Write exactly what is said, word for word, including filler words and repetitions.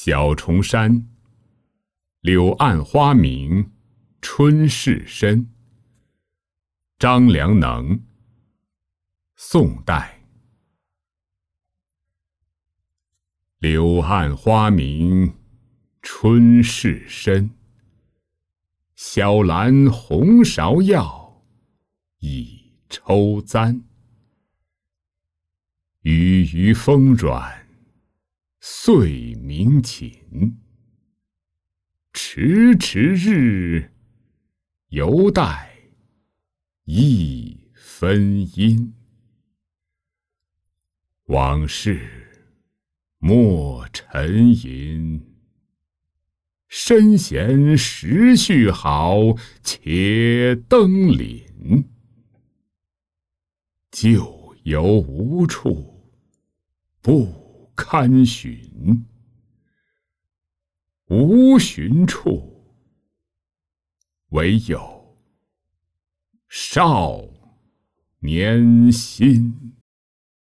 小重山，柳暗花明春事深。张良能，宋代。柳暗花明春事深，小兰红芍药，已抽簪。郁郁风软岁鸣禽，迟迟日，犹待一分阴。往事莫沉吟，身闲时序好，且登临。旧游无处不堪寻，无寻处，唯有少年心。